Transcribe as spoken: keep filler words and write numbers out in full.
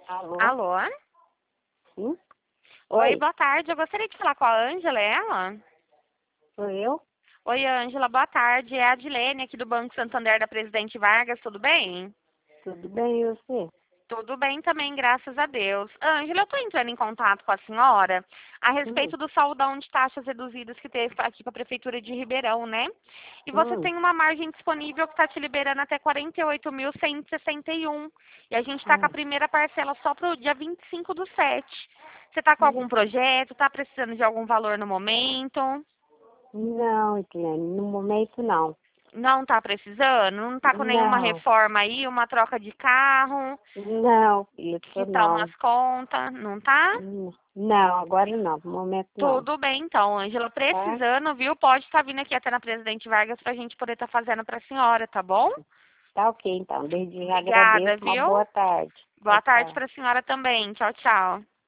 Alô? Alô? Sim? Oi, Oi, boa tarde. Eu gostaria de falar com a Ângela, é ela? sou eu? Oi, Ângela, boa tarde. É a Adilene aqui do Banco Santander da Presidente Vargas, tudo bem? Tudo bem, e você? Tudo bem também, graças a Deus. Ângela, eu estou entrando em contato com a senhora a Hum, respeito do saudão de taxas reduzidas que teve aqui para a Prefeitura de Ribeirão, né? E você hum. tem uma margem disponível que está te liberando até quarenta e oito mil cento e sessenta e um. E a gente está com a Ah, primeira parcela só para o dia vinte e cinco do sete. Você está com hum. algum projeto? Está precisando de algum valor no momento? Não, Edilene, no momento não. Não está precisando? Não está com nenhuma Não, reforma aí, uma troca de carro, não, isso quitar umas não. contas, não tá? Hum, Não, agora não, no momento não. Tudo bem, então, Ângela. Tá? Precisando, viu? Pode estar vindo aqui até na Presidente Vargas para a gente poder estar fazendo para a senhora, tá bom? Tá ok, então. Desde já Obrigada, agradeço. Uma viu? boa tarde. Tchau, Boa tarde tchau. para a senhora também. Tchau, tchau.